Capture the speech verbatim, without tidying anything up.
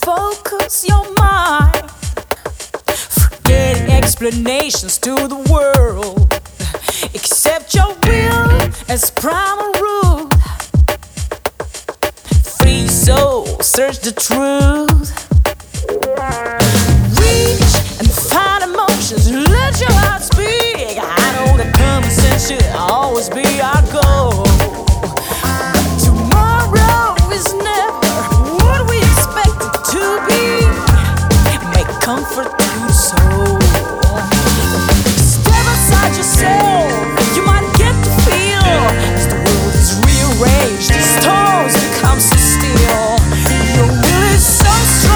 focus your mind. Forgetting explanations to the world. Accept your will as primal rule. Free soul, search the truth.